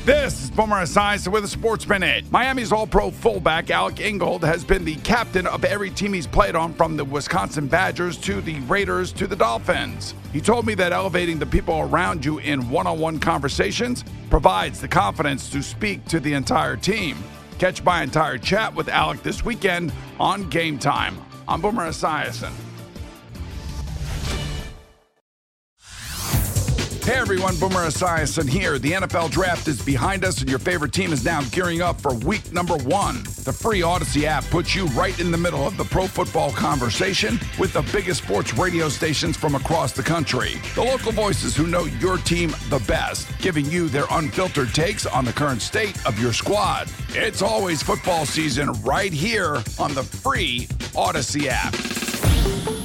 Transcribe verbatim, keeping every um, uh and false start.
This is Boomer Esiason with a Sports Minute. Miami's All-Pro fullback Alec Ingold has been the captain of every team he's played on, from the Wisconsin Badgers to the Raiders to the Dolphins. He told me that elevating the people around you in one-on-one conversations provides the confidence to speak to the entire team. Catch my entire chat with Alec this weekend on Game Time. I'm Boomer Esiason. Hey everyone, Boomer Esiason here. The N F L Draft is behind us and your favorite team is now gearing up for week number one. The free Odyssey app puts you right in the middle of the pro football conversation with the biggest sports radio stations from across the country. The local voices who know your team the best, giving you their unfiltered takes on the current state of your squad. It's always football season right here on the free Odyssey app.